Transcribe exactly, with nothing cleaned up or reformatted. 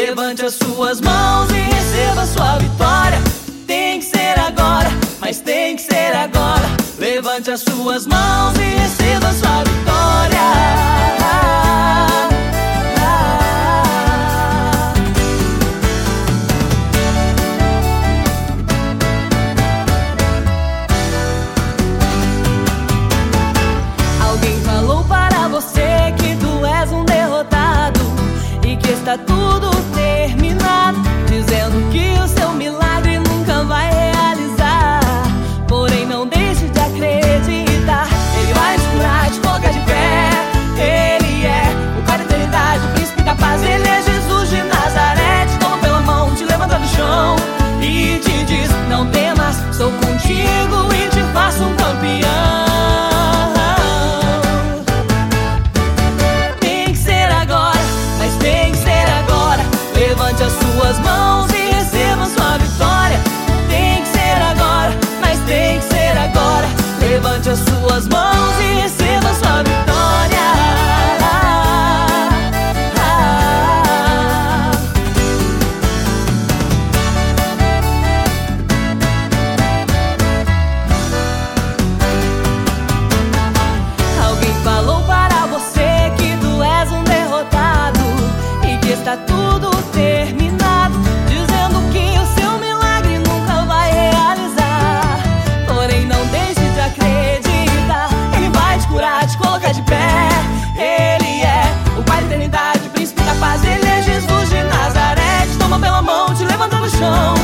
Levante as suas mãos e receba sua vitória. Tem que ser agora, mas tem que ser agora. Levante as suas mãos e receba sua vitória. Alguém falou para você que tu és um derrotado e que está tudo terminado, dizendo que o seu milagre nunca vai realizar. Porém, não deixe de acreditar. Ele vai te curar, te colocar de pé. Ele é o Pai da eternidade, o príncipe da paz. Ele é Jesus de Nazaré. Te toma pela mão, te levanta do chão e te diz: não temas, sou contigo e te faço um campeão. Levante as suas mãos e receba sua vitória. Tem que ser agora, mas tem que ser agora. Levante as suas mãos e receba sua vitória. Alguém falou para você que tu és um derrotado e que está tudo terminado, dizendo que o seu milagre nunca vai realizar. Porém, não deixe de acreditar. Ele vai te curar, te colocar de pé. Ele é o Pai da eternidade, o príncipe da paz. Ele é Jesus de Nazaré. Te toma pela mão, te levanta do chão